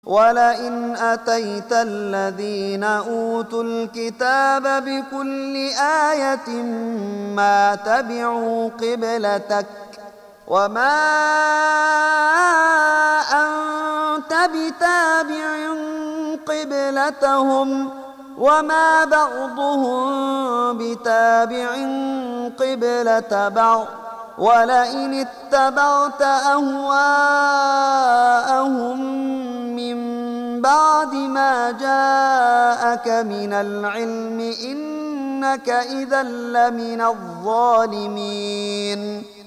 ولئن أتيت الذين أوتوا الكتاب بكل آية ما تبعوا قبلتك وما أنت بتابع قبلتهم وما بعضهم بتابع قبلة بعض ولئن اتبعت أهواءهم من بعد ما جاءك من العلم إنك إذا لمن الظالمين